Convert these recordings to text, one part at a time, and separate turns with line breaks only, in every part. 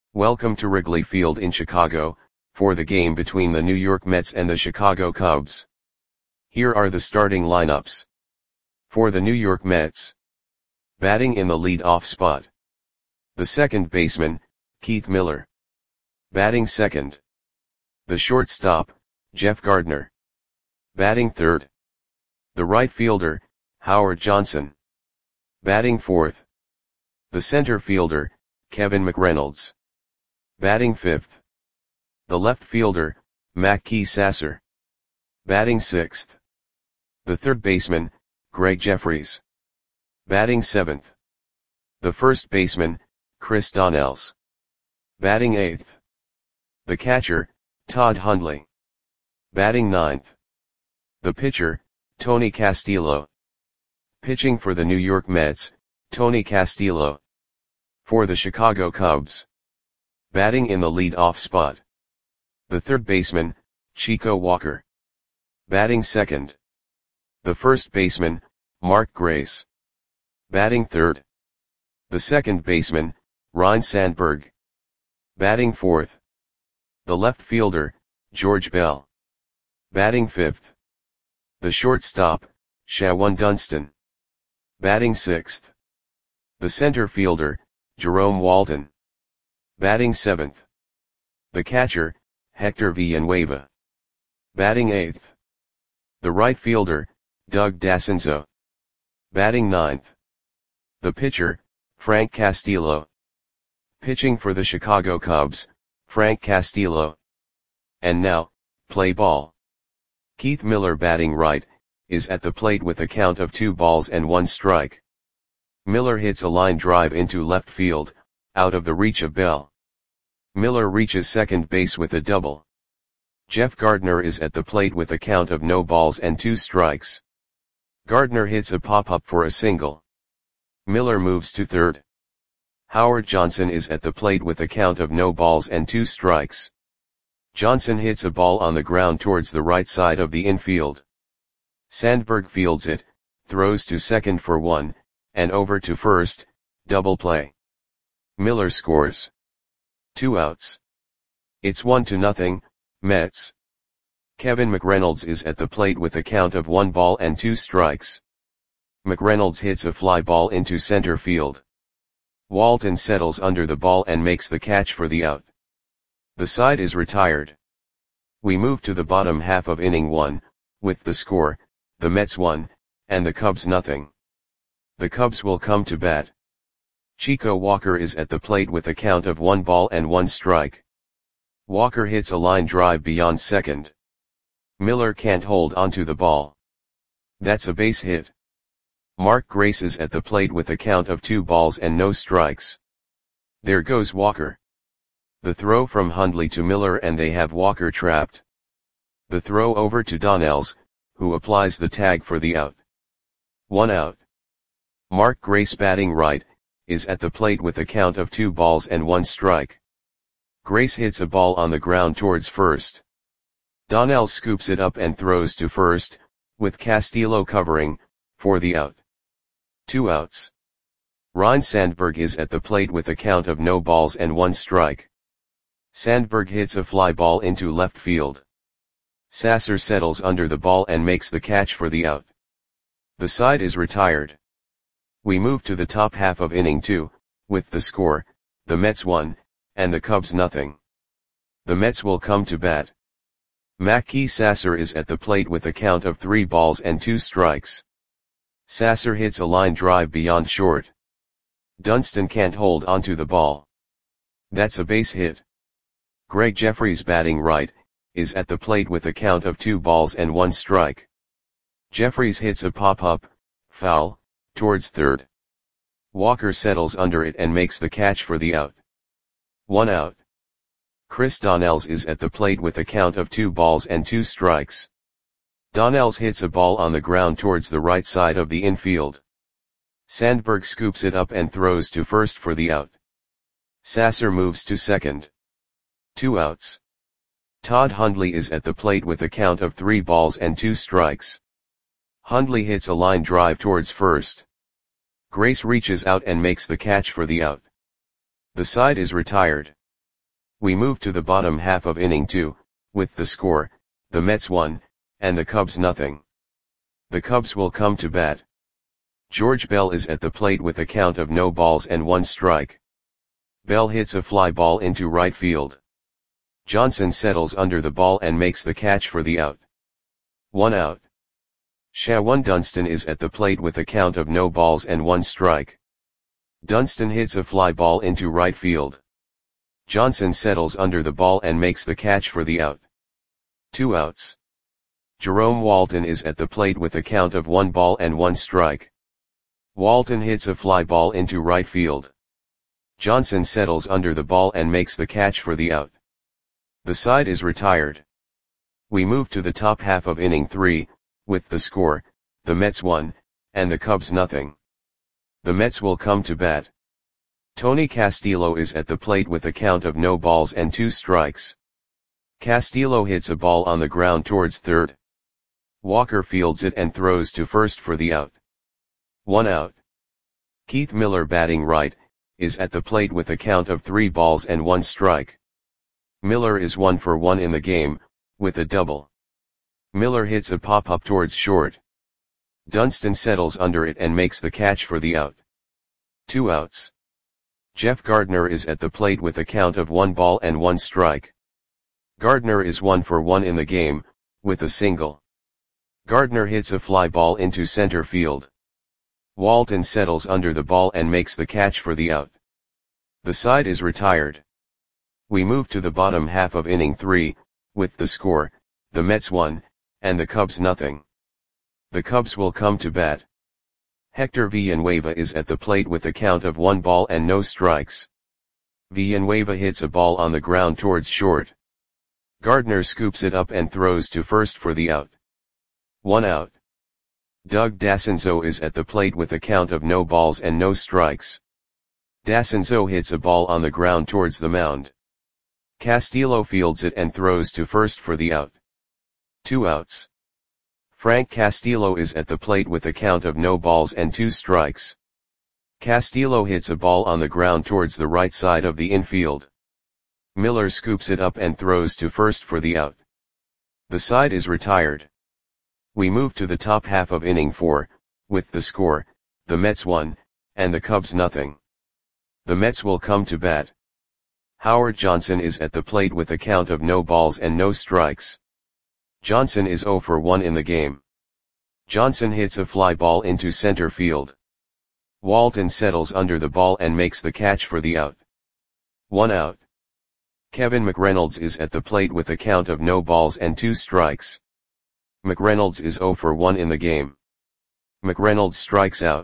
Welcome to Wrigley Field in Chicago, for the game between the New York Mets and the Chicago Cubs. Here are the starting lineups. For the New York Mets. Batting in the lead-off spot. The second baseman, Keith Miller. Batting second. The shortstop, Jeff Gardner. Batting third. The right fielder, Howard Johnson. Batting fourth. The center fielder, Kevin McReynolds. Batting fifth. The left fielder, Mackey Sasser. Batting sixth. The third baseman, Greg Jefferies. Batting seventh. The first baseman, Chris Donnells. Batting eighth. The catcher, Todd Hundley. Batting ninth. The pitcher, Tony Castillo. Pitching for the New York Mets, Tony Castillo. For the Chicago Cubs. Batting in the lead-off spot. The third baseman, Chico Walker. Batting second. The first baseman, Mark Grace. Batting third. The second baseman, Ryne Sandberg. Batting fourth. The left fielder, George Bell. Batting fifth. The shortstop, Shawon Dunston. Batting sixth. The center fielder, Jerome Walton. Batting seventh. The catcher, Hector Villanueva. Batting eighth. The right fielder, Doug Dascenzo. Batting ninth. The pitcher, Frank Castillo. Pitching for the Chicago Cubs, Frank Castillo. And now, play ball. Keith Miller batting right, is at the plate with a count of 2-1 strike. Miller hits a line drive into left field, out of the reach of Bell. Miller reaches second base with a double. Jeff Gardner is at the plate with a count of 0-2 strikes. Gardner hits a pop-up for a single. Miller moves to third. Howard Johnson is at the plate with a count of 0-2 strikes. Johnson hits a ball on the ground towards the right side of the infield. Sandberg fields it, throws to second for one, and over to first, double play. Miller scores. 2 outs. It's 1-0, Mets. Kevin McReynolds is at the plate with a count of 1-2 strikes. McReynolds hits a fly ball into center field. Walton settles under the ball and makes the catch for the out. The side is retired. We move to the bottom half of inning 1, with the score, the Mets 1, and the Cubs 0. The Cubs will come to bat. Chico Walker is at the plate with a count of 1-1 strike. Walker hits a line drive beyond second. Miller can't hold onto the ball. That's a base hit. Mark Grace is at the plate with a count of 2 strikes. There goes Walker. The throw from Hundley to Miller and they have Walker trapped. The throw over to Donnells, who applies the tag for the out. 1 out. Mark Grace batting right, is at the plate with a count of 2-1 strike. Grace hits a ball on the ground towards first. Donnells scoops it up and throws to first, with Castillo covering, for the out. 2 outs. Ryne Sandberg is at the plate with a count of 0-1 strike. Sandberg hits a fly ball into left field. Sasser settles under the ball and makes the catch for the out. The side is retired. We move to the top half of inning 2, with the score, the Mets 1, and the Cubs 0. The Mets will come to bat. Mackey Sasser is at the plate with a count of 3-2 strikes. Sasser hits a line drive beyond short. Dunston can't hold onto the ball. That's a base hit. Greg Jefferies batting right, is at the plate with a count of 2-1 strike. Jefferies hits a pop-up, foul, towards third. Walker settles under it and makes the catch for the out. 1 out. Chris Donnells is at the plate with a count of 2 strikes. Donnells hits a ball on the ground towards the right side of the infield. Sandberg scoops it up and throws to first for the out. Sasser moves to second. 2 outs. Todd Hundley is at the plate with a count of 3-2 strikes. Hundley hits a line drive towards first. Grace reaches out and makes the catch for the out. The side is retired. We move to the bottom half of inning 2, with the score, the Mets 1, and the Cubs nothing. The Cubs will come to bat. George Bell is at the plate with a count of no balls and 1 strike. Bell hits a fly ball into right field. Johnson settles under the ball and makes the catch for the out. 1 out. Shawan Dunston is at the plate with a count of no balls and 1 strike. Dunston hits a fly ball into right field. Johnson settles under the ball and makes the catch for the out. 2 outs. Jerome Walton is at the plate with a count of 1 ball and 1 strike. Walton hits a fly ball into right field. Johnson settles under the ball and makes the catch for the out. The side is retired. We move to the top half of inning 3, with the score, the Mets 1, and the Cubs nothing. The Mets will come to bat. Tony Castillo is at the plate with a count of no balls and 2 strikes. Castillo hits a ball on the ground towards third. Walker fields it and throws to first for the out. 1 out. Keith Miller, batting right, is at the plate with a count of 3 balls and 1 strike. Miller is 1 for 1 in the game, with a double. Miller hits a pop-up towards short. Dunston settles under it and makes the catch for the out. 2 outs. Jeff Gardner is at the plate with a count of 1 ball and 1 strike. Gardner is 1 for 1 in the game, with a single. Gardner hits a fly ball into center field. Walton settles under the ball and makes the catch for the out. The side is retired. We move to the bottom half of inning 3, with the score, the Mets 1, and the Cubs nothing. The Cubs will come to bat. Hector Villanueva is at the plate with a count of 1 ball and no strikes. Villanueva hits a ball on the ground towards short. Gardner scoops it up and throws to first for the out. 1 out. Doug Dassenzo is at the plate with a count of no balls and no strikes. Dassenzo hits a ball on the ground towards the mound. Castillo fields it and throws to first for the out. 2 outs. Frank Castillo is at the plate with a count of no balls and 2 strikes. Castillo hits a ball on the ground towards the right side of the infield. Miller scoops it up and throws to first for the out. The side is retired. We move to the top half of inning 4, with the score, the Mets 1, and the Cubs nothing. The Mets will come to bat. Howard Johnson is at the plate with a count of no balls and no strikes. Johnson is 0 for 1 in the game. Johnson hits a fly ball into center field. Walton settles under the ball and makes the catch for the out. 1 out. Kevin McReynolds is at the plate with a count of no balls and 2 strikes. McReynolds is 0 for 1 in the game. McReynolds strikes out.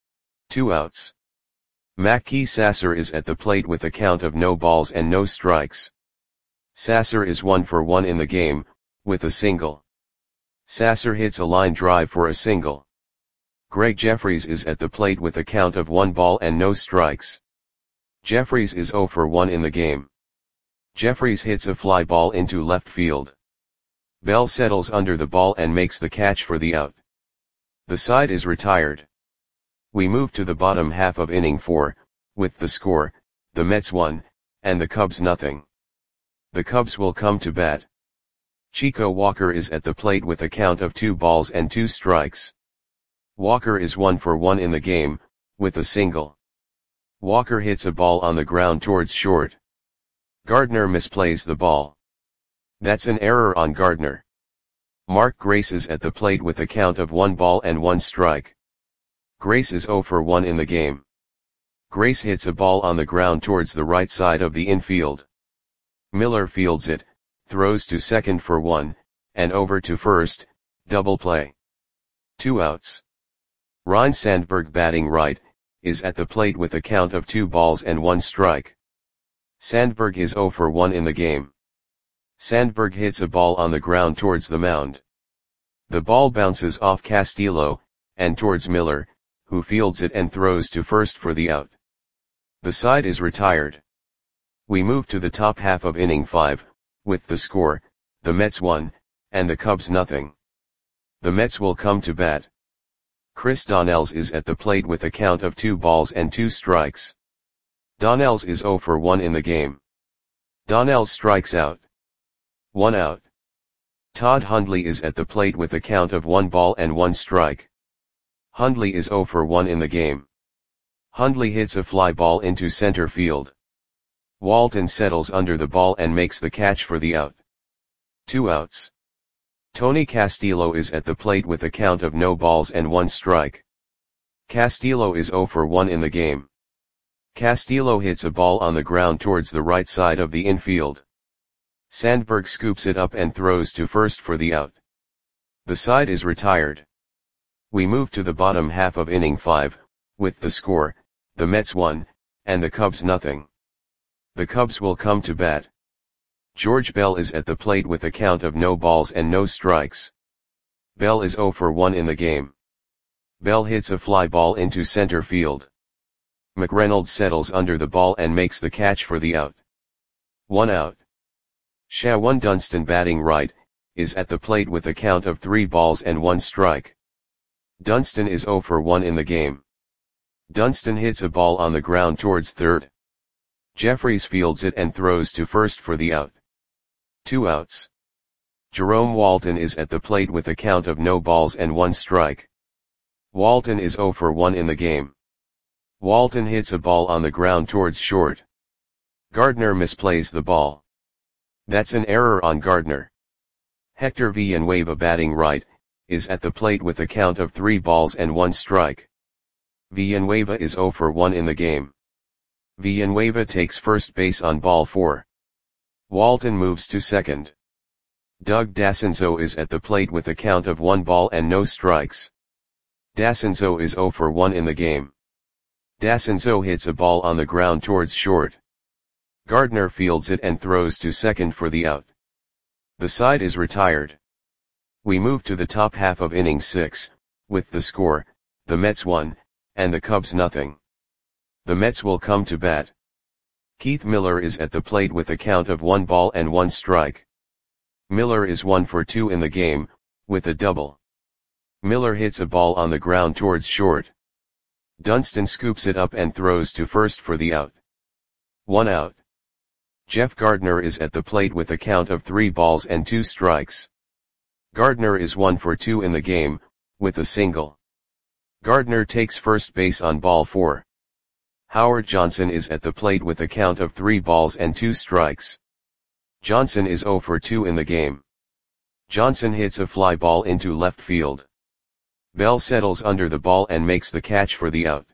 2 outs. Mackey Sasser is at the plate with a count of no balls and no strikes. Sasser is 1 for 1 in the game, with a single. Sasser hits a line drive for a single. Greg Jeffries is at the plate with a count of 1 ball and no strikes. Jeffries is 0 for 1 in the game. Jeffries hits a fly ball into left field. Bell settles under the ball and makes the catch for the out. The side is retired. We move to the bottom half of inning 4, with the score, the Mets 1, and the Cubs nothing. The Cubs will come to bat. Chico Walker is at the plate with a count of 2 balls and 2 strikes. Walker is 1 for 1 in the game, with a single. Walker hits a ball on the ground towards short. Gardner misplays the ball. That's an error on Gardner. Mark Grace is at the plate with a count of 1 ball and 1 strike. Grace is 0 for 1 in the game. Grace hits a ball on the ground towards the right side of the infield. Miller fields it, throws to second for 1, and over to first, double play. 2 outs. Ryne Sandberg, batting right, is at the plate with a count of 2 balls and 1 strike. Sandberg is 0 for 1 in the game. Sandberg hits a ball on the ground towards the mound. The ball bounces off Castillo, and towards Miller, who fields it and throws to first for the out. The side is retired. We move to the top half of inning 5, with the score, the Mets 1, and the Cubs nothing. The Mets will come to bat. Chris Donnells is at the plate with a count of 2 balls and 2 strikes. Donnells is 0 for 1 in the game. Donnell strikes out. 1 out. Todd Hundley is at the plate with a count of 1 ball and 1 strike. Hundley is 0 for 1 in the game. Hundley hits a fly ball into center field. Walton settles under the ball and makes the catch for the out. 2 outs. Tony Castillo is at the plate with a count of no balls and 1 strike. Castillo is 0 for 1 in the game. Castillo hits a ball on the ground towards the right side of the infield. Sandberg scoops it up and throws to first for the out. The side is retired. We move to the bottom half of inning 5, with the score, the Mets 1, and the Cubs nothing. The Cubs will come to bat. George Bell is at the plate with a count of no balls and no strikes. Bell is 0 for 1 in the game. Bell hits a fly ball into center field. McReynolds settles under the ball and makes the catch for the out. 1 out. Shawan Dunston, batting right, is at the plate with a count of 3 balls and 1 strike. Dunston is 0 for 1 in the game. Dunston hits a ball on the ground towards third. Jeffries fields it and throws to first for the out. 2 outs. Jerome Walton is at the plate with a count of no balls and 1 strike. Walton is 0 for 1 in the game. Walton hits a ball on the ground towards short. Gardner misplays the ball. That's an error on Gardner. Hector Villanueva, batting right, is at the plate with a count of 3 balls and 1 strike. Villanueva is 0 for 1 in the game. Villanueva takes first base on ball 4. Walton moves to second. Doug Dassenzo is at the plate with a count of 1 ball and no strikes. Dassenzo is 0 for 1 in the game. Dassenzo hits a ball on the ground towards short. Gardner fields it and throws to second for the out. The side is retired. We move to the top half of inning 6, with the score, the Mets 1, and the Cubs nothing. The Mets will come to bat. Keith Miller is at the plate with a count of 1 ball and 1 strike. Miller is 1 for 2 in the game, with a double. Miller hits a ball on the ground towards short. Dunston scoops it up and throws to first for the out. 1 out. Jeff Gardner is at the plate with a count of 3 balls and 2 strikes. Gardner is 1 for 2 in the game, with a single. Gardner takes first base on ball 4. Howard Johnson is at the plate with a count of 3 balls and 2 strikes. Johnson is 0 for 2 in the game. Johnson hits a fly ball into left field. Bell settles under the ball and makes the catch for the out.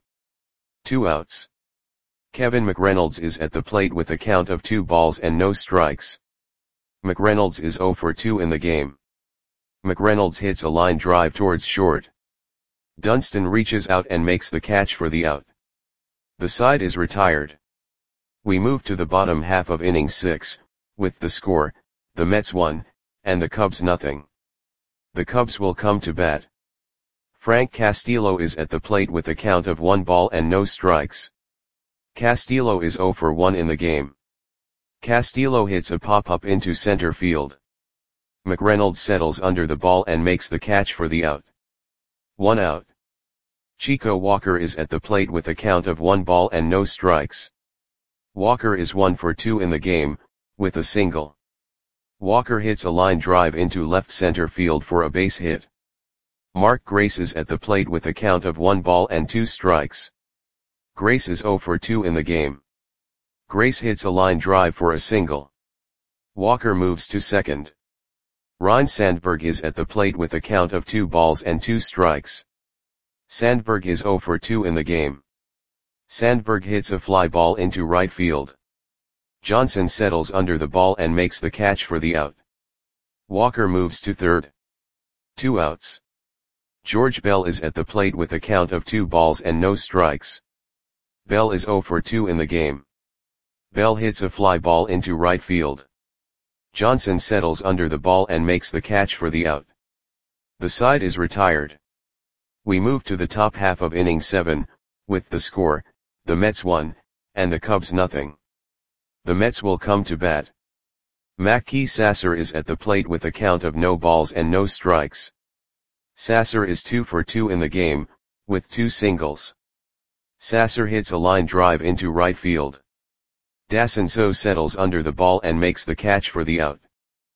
2 outs. Kevin McReynolds is at the plate with a count of 2 balls and no strikes. McReynolds is 0 for 2 in the game. McReynolds hits a line drive towards short. Dunston reaches out and makes the catch for the out. The side is retired. We move to the bottom half of inning 6, with the score, the Mets 1, and the Cubs nothing. The Cubs will come to bat. Frank Castillo is at the plate with a count of 1 ball and no strikes. Castillo is 0 for 1 in the game. Castillo hits a pop-up into center field. McReynolds settles under the ball and makes the catch for the out. 1 out. Chico Walker is at the plate with a count of 1 ball and no strikes. Walker is 1 for 2 in the game, with a single. Walker hits a line drive into left center field for a base hit. Mark Grace is at the plate with a count of 1 ball and 2 strikes. Grace is 0 for 2 in the game. Grace hits a line drive for a single. Walker moves to second. Ryne Sandberg is at the plate with a count of 2 balls and 2 strikes. Sandberg is 0 for 2 in the game. Sandberg hits a fly ball into right field. Johnson settles under the ball and makes the catch for the out. Walker moves to third. 2 outs. George Bell is at the plate with a count of 2 balls and no strikes. Bell is 0 for 2 in the game. Bell hits a fly ball into right field. Johnson settles under the ball and makes the catch for the out. The side is retired. We move to the top half of inning 7, with the score, the Mets 1, and the Cubs nothing. The Mets will come to bat. Mackey Sasser is at the plate with a count of no balls and no strikes. Sasser is 2 for 2 in the game, with 2 singles. Sasser hits a line drive into right field. D'Ascenso settles under the ball and makes the catch for the out.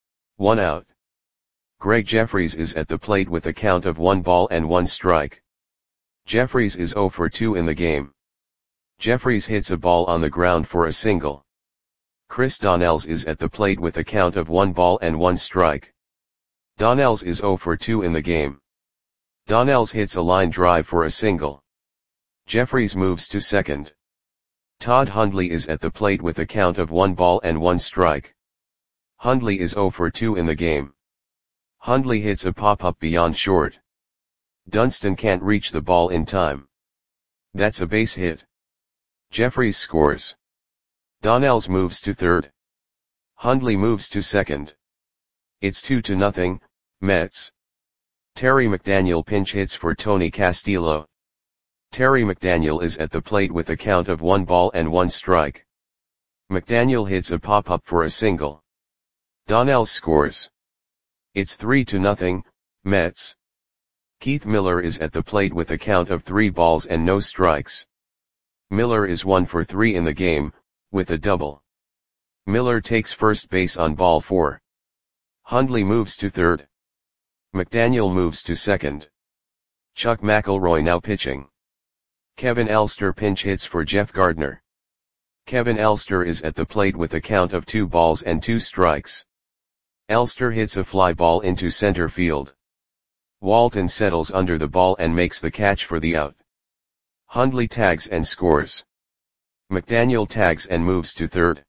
1 out. Greg Jeffries is at the plate with a count of 1 ball and 1 strike. Jeffries is 0 for 2 in the game. Jeffries hits a ball on the ground for a single. Chris Donnells is at the plate with a count of 1 ball and 1 strike. Donnells is 0 for 2 in the game. Donnells hits a line drive for a single. Jeffries moves to second. Todd Hundley is at the plate with a count of 1 ball and 1 strike. Hundley is 0 for 2 in the game. Hundley hits a pop-up beyond short. Dunston can't reach the ball in time. That's a base hit. Jeffries scores. Donnells moves to third. Hundley moves to second. It's 2-0, Mets. Terry McDaniel pinch hits for Tony Castillo. Terry McDaniel is at the plate with a count of 1 ball and 1 strike. McDaniel hits a pop-up for a single. Donnells scores. It's 3-0, Mets. Keith Miller is at the plate with a count of 3 balls and no strikes. Miller is 1 for 3 in the game, with a double. Miller takes first base on ball 4. Hundley moves to third. McDaniel moves to second. Chuck McElroy now pitching. Kevin Elster pinch hits for Jeff Gardner. Kevin Elster is at the plate with a count of 2 balls and 2 strikes. Elster hits a fly ball into center field. Walton settles under the ball and makes the catch for the out. Hundley tags and scores. McDaniel tags and moves to third.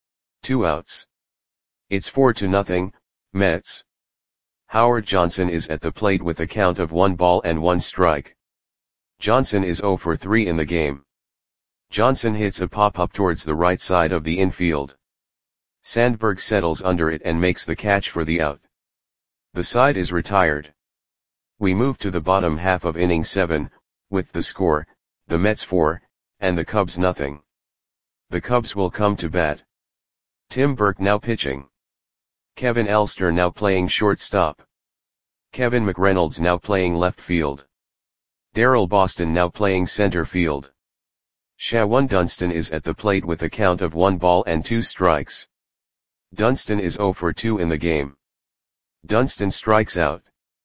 2 outs. It's 4-0, Mets. Howard Johnson is at the plate with a count of 1 ball and 1 strike. Johnson is 0 for 3 in the game. Johnson hits a pop-up towards the right side of the infield. Sandberg settles under it and makes the catch for the out. The side is retired. We move to the bottom half of inning 7, with the score, the Mets 4, and the Cubs nothing. The Cubs will come to bat. Tim Burke now pitching. Kevin Elster now playing shortstop. Kevin McReynolds now playing left field. Darryl Boston now playing center field. Shawan Dunston is at the plate with a count of 1 ball and 2 strikes. Dunston is 0 for 2 in the game. Dunston strikes out.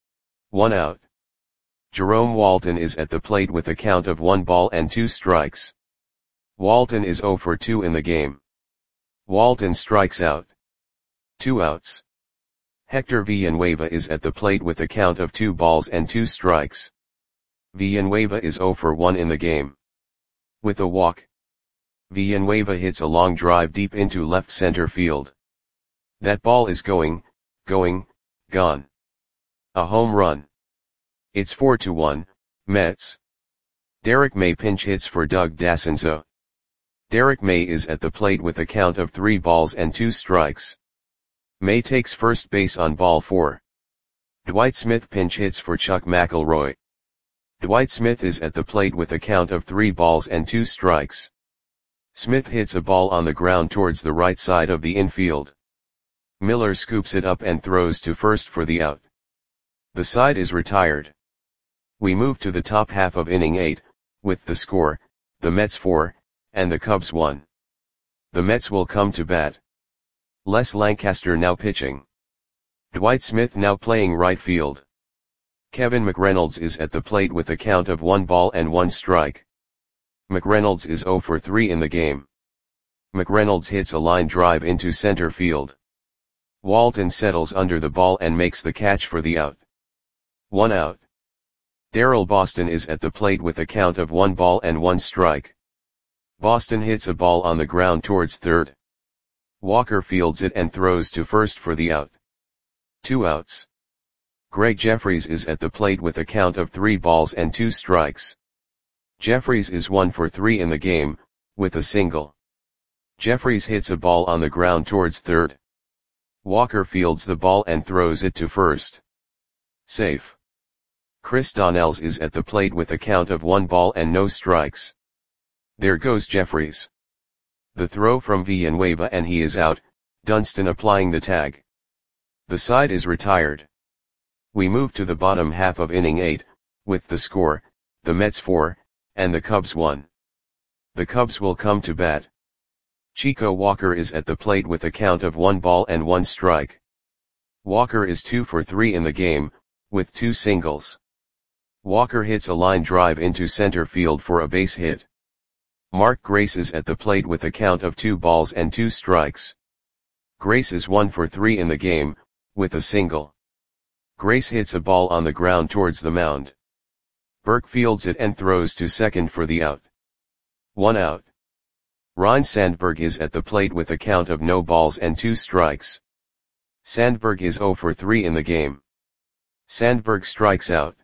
1 out. Jerome Walton is at the plate with a count of 1 ball and 2 strikes. Walton is 0 for 2 in the game. Walton strikes out. 2 outs. Hector Villanueva is at the plate with a count of 2 balls and 2 strikes. Villanueva is 0 for 1 in the game. With a walk, Villanueva hits a long drive deep into left center field. That ball is going, gone. A home run. It's 4-1, Mets. Derek May pinch hits for Doug D'Ascenso. Derek May is at the plate with a count of 3 balls and 2 strikes. May takes first base on ball 4. Dwight Smith pinch hits for Chuck McElroy. Dwight Smith is at the plate with a count of 3 balls and 2 strikes. Smith hits a ball on the ground towards the right side of the infield. Miller scoops it up and throws to first for the out. The side is retired. We move to the top half of inning 8, with the score, the Mets 4, and the Cubs 1. The Mets will come to bat. Les Lancaster now pitching. Dwight Smith now playing right field. Kevin McReynolds is at the plate with a count of 1 ball and 1 strike. McReynolds is 0 for 3 in the game. McReynolds hits a line drive into center field. Walton settles under the ball and makes the catch for the out. 1 out. Darryl Boston is at the plate with a count of 1 ball and 1 strike. Boston hits a ball on the ground towards third. Walker fields it and throws to first for the out. 2 outs. Greg Jeffries is at the plate with a count of 3 balls and 2 strikes. Jeffries is 1 for 3 in the game, with a single. Jeffries hits a ball on the ground towards third. Walker fields the ball and throws it to first. Safe. Chris Donnells is at the plate with a count of 1 ball and no strikes. There goes Jeffries. The throw from Villanueva and he is out, Dunston applying the tag. The side is retired. We move to the bottom half of inning 8, with the score, the Mets 4, and the Cubs 1. The Cubs will come to bat. Chico Walker is at the plate with a count of 1 ball and 1 strike. Walker is 2 for 3 in the game, with 2 singles. Walker hits a line drive into center field for a base hit. Mark Grace is at the plate with a count of 2 balls and 2 strikes. Grace is 1 for 3 in the game, with a single. Grace hits a ball on the ground towards the mound. Burke fields it and throws to second for the out. 1 out. Ryne Sandberg is at the plate with a count of no balls and 2 strikes. Sandberg is 0 for 3 in the game. Sandberg strikes out.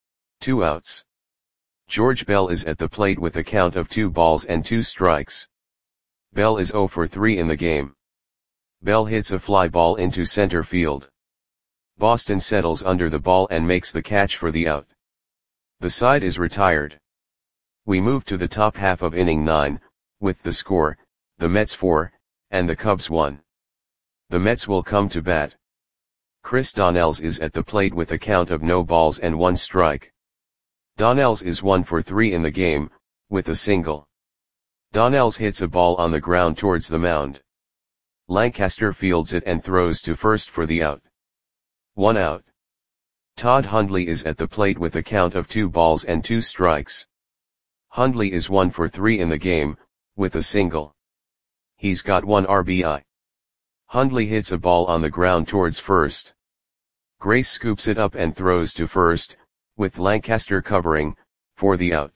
2 outs. George Bell is at the plate with a count of 2 balls and 2 strikes. Bell is 0 for 3 in the game. Bell hits a fly ball into center field. Boston settles under the ball and makes the catch for the out. The side is retired. We move to the top half of inning 9, with the score, the Mets 4, and the Cubs 1. The Mets will come to bat. Chris Donnells is at the plate with a count of no balls and 1 strike. Donnells is 1 for 3 in the game, with a single. Donnells hits a ball on the ground towards the mound. Lancaster fields it and throws to first for the out. 1 out. Todd Hundley is at the plate with a count of 2 balls and 2 strikes. Hundley is 1 for 3 in the game, with a single. He's got 1 RBI. Hundley hits a ball on the ground towards first. Grace scoops it up and throws to first, with Lancaster covering, for the out.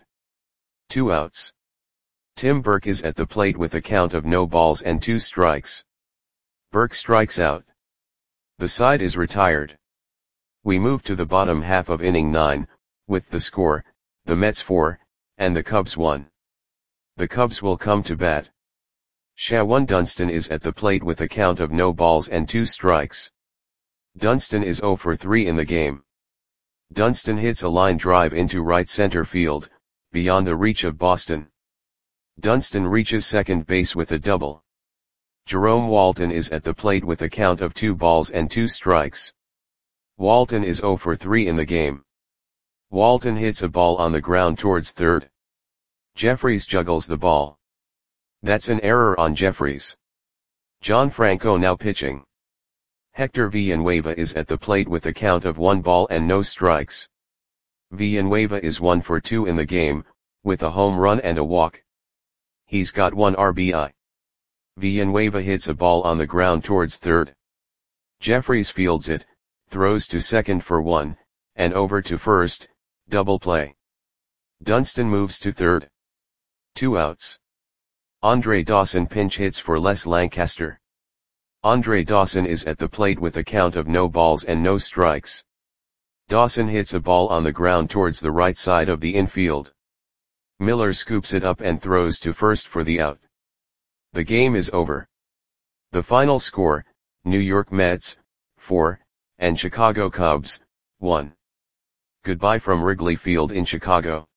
2 outs. Tim Burke is at the plate with a count of no balls and 2 strikes. Burke strikes out. The side is retired. We move to the bottom half of inning 9, with the score, the Mets 4, and the Cubs 1. The Cubs will come to bat. Shawan Dunston is at the plate with a count of no balls and 2 strikes. Dunston is 0 for 3 in the game. Dunston hits a line drive into right center field, beyond the reach of Boston. Dunston reaches second base with a double. Jerome Walton is at the plate with a count of 2 balls and 2 strikes. Walton is 0 for 3 in the game. Walton hits a ball on the ground towards third. Jeffries juggles the ball. That's an error on Jeffries. John Franco now pitching. Hector Villanueva is at the plate with a count of 1 ball and no strikes. Villanueva is 1 for 2 in the game, with a home run and a walk. He's got 1 RBI. Villanueva hits a ball on the ground towards third. Jeffries fields it, throws to second for 1, and over to first, double play. Dunston moves to third. 2 outs. Andre Dawson pinch hits for Les Lancaster. Andre Dawson is at the plate with a count of no balls and no strikes. Dawson hits a ball on the ground towards the right side of the infield. Miller scoops it up and throws to first for the out. The game is over. The final score, New York Mets, 4, and Chicago Cubs, 1. Goodbye from Wrigley Field in Chicago.